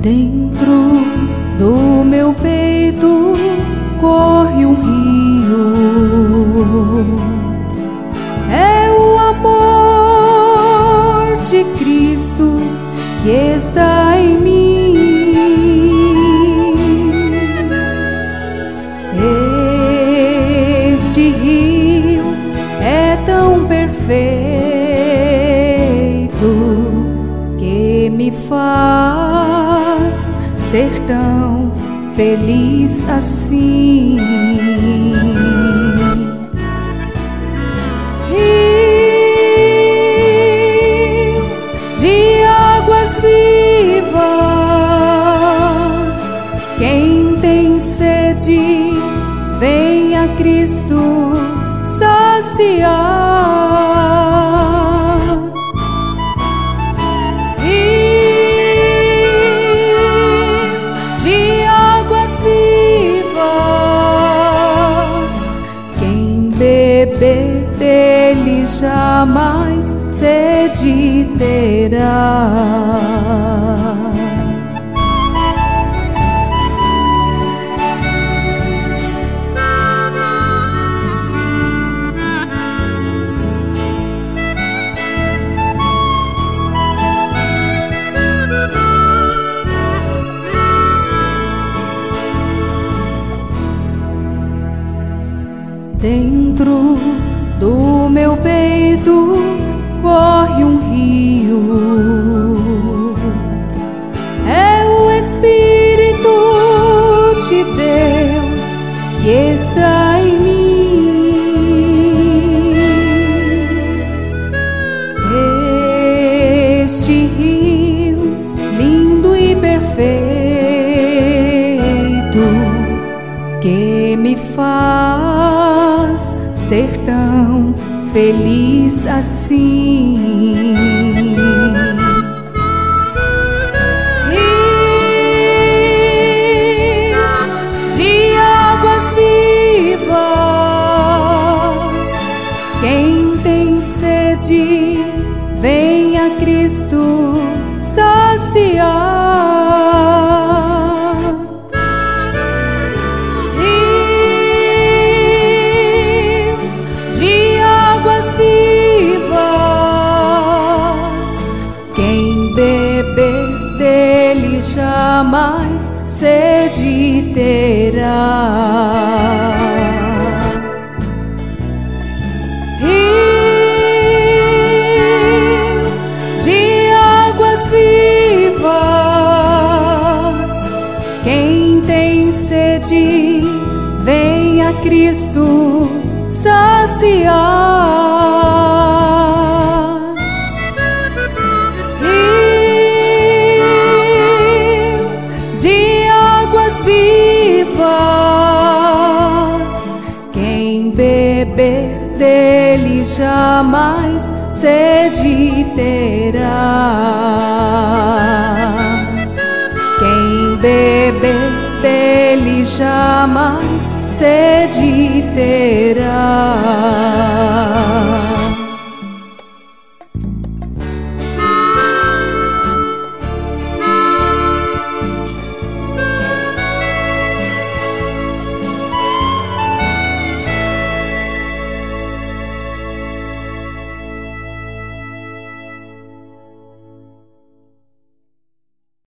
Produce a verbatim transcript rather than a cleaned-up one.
Dentro do meu peito corre um rio. É o amor de Cristo que está em mim. Este rio é tão perfeito que me faz ser tão feliz assim. Rio de águas vivas, quem tem sede, vem a Cristo saciar. Beber dele jamais sede terá. Dentro do meu peito corre um rio. É o Espírito de Deus que está em mim. Este rio lindo e perfeito que me faz ser tão feliz assim. Rio de águas vivas, quem tem sede, vem a Cristo saciar. Dele jamais sede terá. Rio de águas vivas, quem tem sede, vem a Cristo saciar. Quem beber dele jamais sede terá. Quem beber dele jamais sede terá.